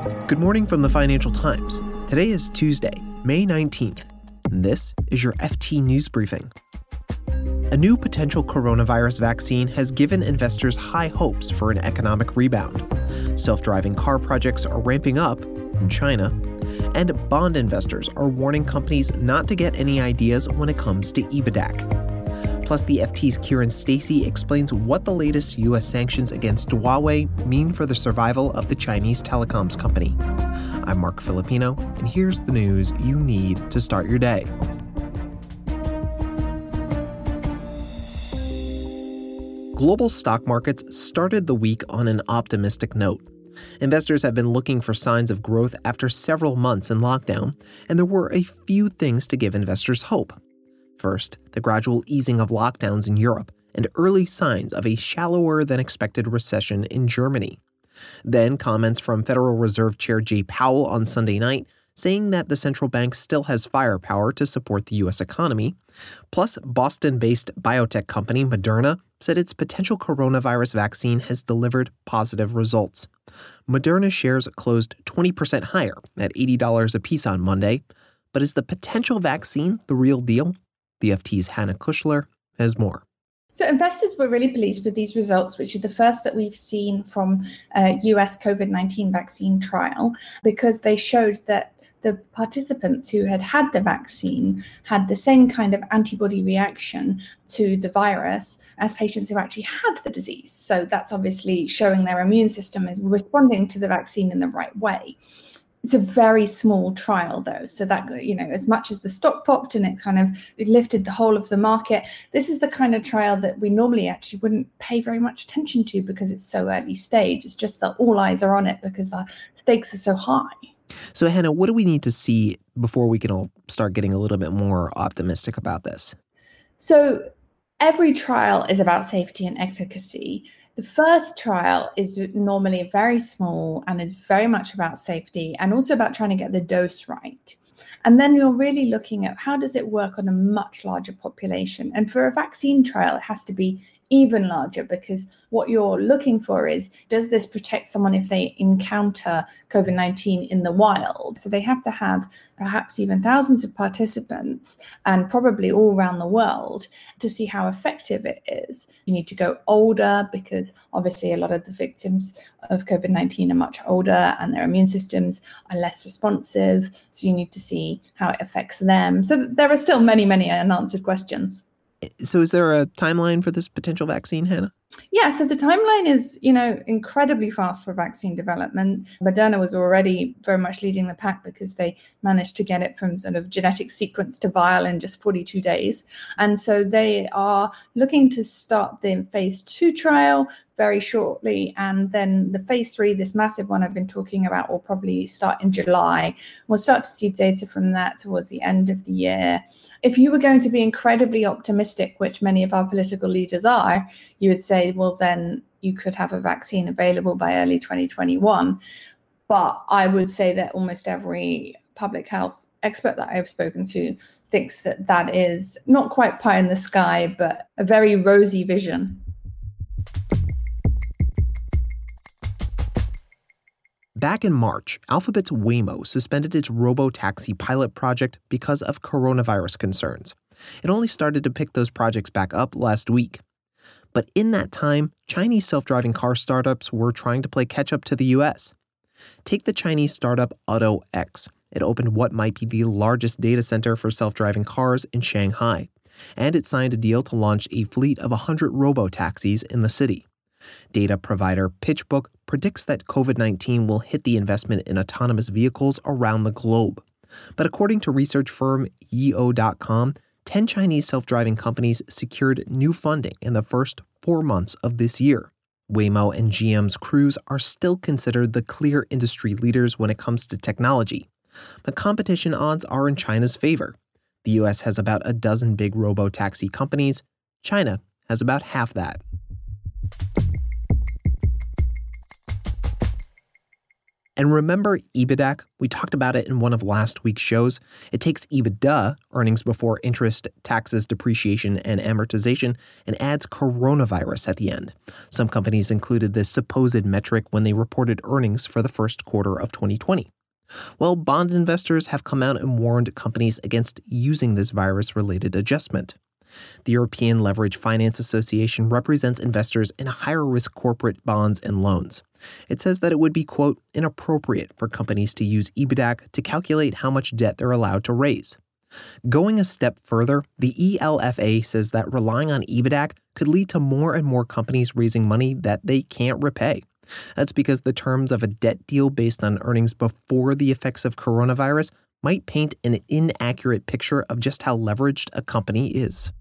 Good morning from the Financial Times. Today is Tuesday, May 19th, and this is your FT News Briefing. A new potential coronavirus vaccine has given investors high hopes for an economic rebound. Self-driving car projects are ramping up in China, and bond investors are warning companies not to get any ideas when it comes to EBITDA. Plus, the FT's Kieran Stacey explains what the latest U.S. sanctions against Huawei mean for the survival of the Chinese telecoms company. I'm Mark Filipino, and here's the news you need to start your day. Global stock markets started the week on an optimistic note. Investors have been looking for signs of growth after several months in lockdown, and there were a few things to give investors hope. First, the gradual easing of lockdowns in Europe and early signs of a shallower than expected recession in Germany. Then comments from Federal Reserve Chair Jay Powell on Sunday night saying that the central bank still has firepower to support the U.S. economy. Plus, Boston-based biotech company Moderna said its potential coronavirus vaccine has delivered positive results. Moderna shares closed 20% higher at $80 apiece on Monday. But is the potential vaccine the real deal? The FT's Hannah Kushler has more. So investors were really pleased with these results, which are the first that we've seen from US COVID-19 vaccine trial, because they showed that the participants who had the vaccine had the same kind of antibody reaction to the virus as patients who actually had the disease. So that's obviously showing their immune system is responding to the vaccine in the right way. It's a very small trial, though, so that, as much as the stock popped and it lifted the whole of the market, this is the kind of trial that we normally actually wouldn't pay very much attention to because it's so early stage. It's just that all eyes are on it because the stakes are so high. So, Hannah, what do we need to see before we can all start getting a little bit more optimistic about this? So every trial is about safety and efficacy. The first trial is normally very small and is very much about safety and also about trying to get the dose right. And then you're really looking at how does it work on a much larger population. And for a vaccine trial, it has to be even larger because what you're looking for is, does this protect someone if they encounter COVID-19 in the wild? So they have to have perhaps even thousands of participants and probably all around the world to see how effective it is. You need to go older because obviously a lot of the victims of COVID-19 are much older and their immune systems are less responsive. So you need to see how it affects them. So there are still many, many unanswered questions. So is there a timeline for this potential vaccine, Hannah? Yeah, so the timeline is, incredibly fast for vaccine development. Moderna was already very much leading the pack because they managed to get it from sort of genetic sequence to vial in just 42 days. And so they are looking to start the phase 2 trial very shortly. And then the phase 3, this massive one I've been talking about, will probably start in July. We'll start to see data from that towards the end of the year. If you were going to be incredibly optimistic, which many of our political leaders are, you would say, well, then you could have a vaccine available by early 2021. But I would say that almost every public health expert that I've spoken to thinks that that is not quite pie in the sky, but a very rosy vision. Back in March, Alphabet's Waymo suspended its robo-taxi pilot project because of coronavirus concerns. It only started to pick those projects back up last week. But in that time, Chinese self-driving car startups were trying to play catch-up to the U.S. Take the Chinese startup AutoX. It opened what might be the largest data center for self-driving cars in Shanghai, and it signed a deal to launch a fleet of 100 robo-taxis in the city. Data provider PitchBook predicts that COVID-19 will hit the investment in autonomous vehicles around the globe. But according to research firm Yeo.com, 10 Chinese self-driving companies secured new funding in the first 4 months of this year. Waymo and GM's Cruise are still considered the clear industry leaders when it comes to technology. But competition odds are in China's favor. The U.S. has about a dozen big robo-taxi companies. China has about half that. And remember EBITDA? We talked about it in one of last week's shows. It takes EBITDA, earnings before interest, taxes, depreciation, and amortization, and adds coronavirus at the end. Some companies included this supposed metric when they reported earnings for the first quarter of 2020. Well, bond investors have come out and warned companies against using this virus-related adjustment. The European Leveraged Finance Association represents investors in higher-risk corporate bonds and loans. It says that it would be, quote, inappropriate for companies to use EBITDA to calculate how much debt they're allowed to raise. Going a step further, the ELFA says that relying on EBITDA could lead to more and more companies raising money that they can't repay. That's because the terms of a debt deal based on earnings before the effects of coronavirus might paint an inaccurate picture of just how leveraged a company is.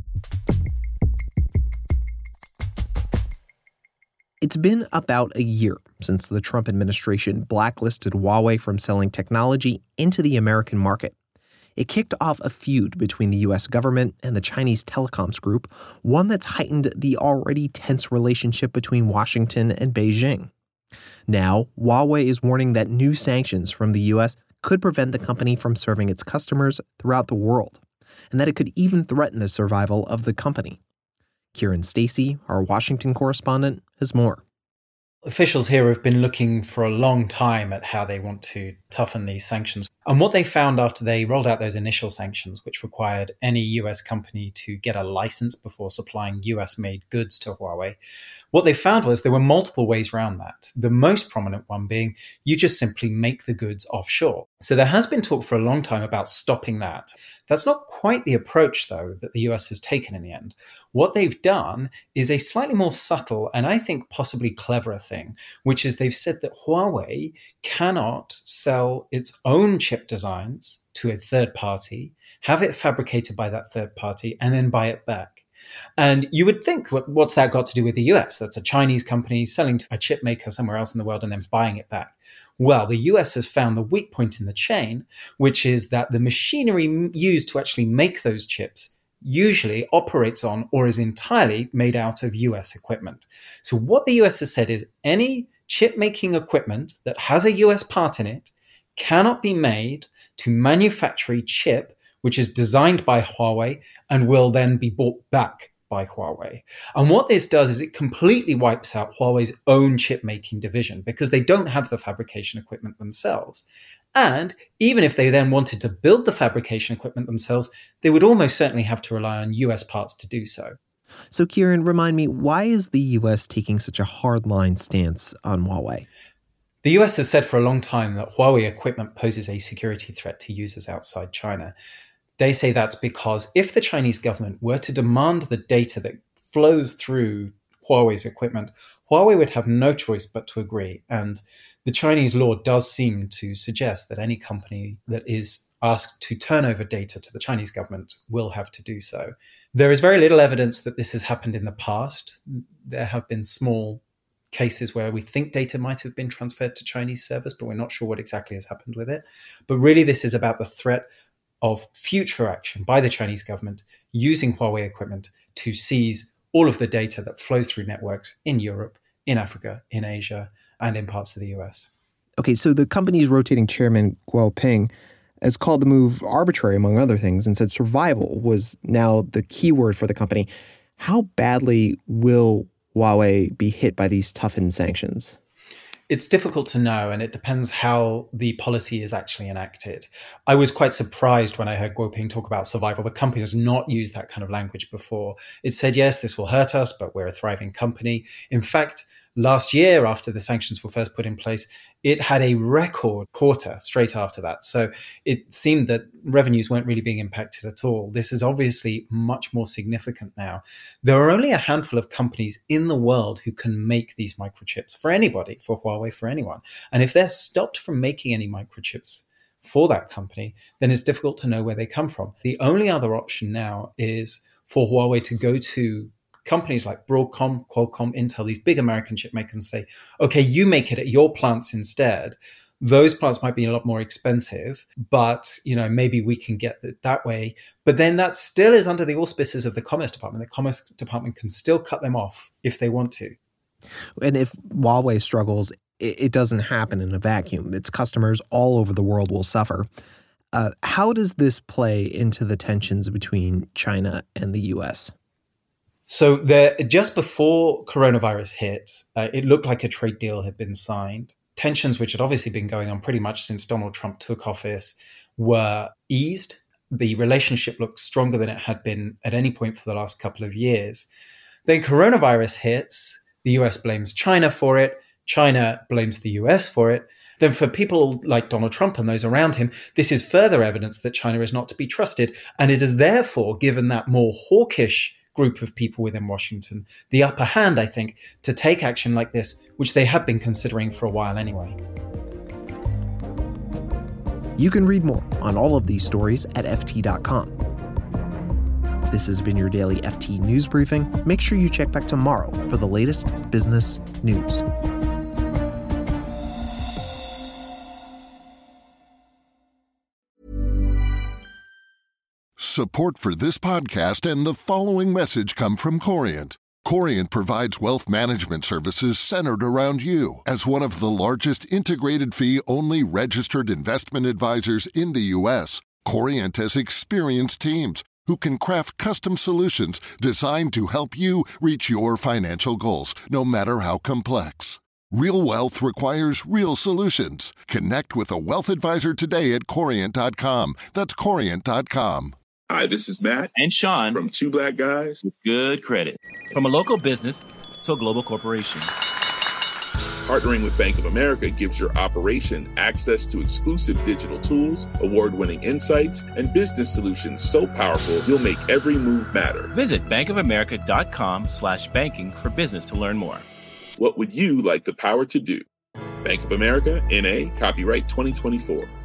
It's been about a year since the Trump administration blacklisted Huawei from selling technology into the American market. It kicked off a feud between the U.S. government and the Chinese telecoms group, one that's heightened the already tense relationship between Washington and Beijing. Now, Huawei is warning that new sanctions from the U.S. could prevent the company from serving its customers throughout the world, and that it could even threaten the survival of the company. Kieran Stacey, our Washington correspondent, has more. Officials here have been looking for a long time at how they want to toughen these sanctions. And what they found after they rolled out those initial sanctions, which required any US company to get a license before supplying US-made goods to Huawei, what they found was there were multiple ways around that. The most prominent one being you just simply make the goods offshore. So there has been talk for a long time about stopping that. That's not quite the approach, though, that the US has taken in the end. What they've done is a slightly more subtle and I think possibly cleverer thing, which is they've said that Huawei cannot sell its own chip designs to a third party, have it fabricated by that third party, and then buy it back. And you would think, what's that got to do with the US? That's a Chinese company selling to a chip maker somewhere else in the world and then buying it back. Well, the US has found the weak point in the chain, which is that the machinery used to actually make those chips usually operates on or is entirely made out of US equipment. So what the US has said is any chip making equipment that has a US part in it cannot be made to manufacture a chip which is designed by Huawei and will then be bought back by Huawei. And what this does is it completely wipes out Huawei's own chip-making division because they don't have the fabrication equipment themselves. And even if they then wanted to build the fabrication equipment themselves, they would almost certainly have to rely on US parts to do so. So, Kieran, remind me, why is the US taking such a hardline stance on Huawei? The US has said for a long time that Huawei equipment poses a security threat to users outside China. They say that's because if the Chinese government were to demand the data that flows through Huawei's equipment, Huawei would have no choice but to agree. And the Chinese law does seem to suggest that any company that is asked to turn over data to the Chinese government will have to do so. There is very little evidence that this has happened in the past. There have been small cases where we think data might have been transferred to Chinese servers, but we're not sure what exactly has happened with it. But really, this is about the threat of future action by the Chinese government using Huawei equipment to seize all of the data that flows through networks in Europe, in Africa, in Asia, and in parts of the US. Okay, so the company's rotating chairman, Guo Ping, has called the move arbitrary, among other things, and said survival was now the key word for the company. How badly will Huawei be hit by these toughened sanctions? It's difficult to know, and it depends how the policy is actually enacted. I was quite surprised when I heard Guo Ping talk about survival. The company has not used that kind of language before. It said, yes, this will hurt us, but we're a thriving company. In fact, last year, after the sanctions were first put in place, it had a record quarter straight after that. So it seemed that revenues weren't really being impacted at all. This is obviously much more significant now. There are only a handful of companies in the world who can make these microchips for anybody, for Huawei, for anyone. And if they're stopped from making any microchips for that company, then it's difficult to know where they come from. The only other option now is for Huawei to go to companies like Broadcom, Qualcomm, Intel, these big American chip makers, and say, okay, you make it at your plants instead. Those plants might be a lot more expensive, but maybe we can get it that way. But then that still is under the auspices of the Commerce Department. The Commerce Department can still cut them off if they want to. And if Huawei struggles, it doesn't happen in a vacuum. Its customers all over the world will suffer. How does this play into the tensions between China and the U.S.? So just before coronavirus hit, it looked like a trade deal had been signed. Tensions, which had obviously been going on pretty much since Donald Trump took office, were eased. The relationship looked stronger than it had been at any point for the last couple of years. Then coronavirus hits. The US blames China for it. China blames the US for it. Then for people like Donald Trump and those around him, this is further evidence that China is not to be trusted. And it has therefore given that more hawkish group of people within Washington the upper hand, I think, to take action like this, which they have been considering for a while anyway. You can read more on all of these stories at FT.com. This has been your daily FT News Briefing. Make sure you check back tomorrow for the latest business news. Support for this podcast and the following message come from Corient. Corient provides wealth management services centered around you. As one of the largest integrated fee-only registered investment advisors in the U.S., Corient has experienced teams who can craft custom solutions designed to help you reach your financial goals, no matter how complex. Real wealth requires real solutions. Connect with a wealth advisor today at Corient.com. That's Corient.com. Hi, this is Matt and Sean from Two Black Guys with Good Credit. From a local business to a global corporation. Partnering with Bank of America gives your operation access to exclusive digital tools, award-winning insights, and business solutions so powerful you'll make every move matter. Visit bankofamerica.com/banking for business to learn more. What would you like the power to do? Bank of America, N.A., copyright 2024.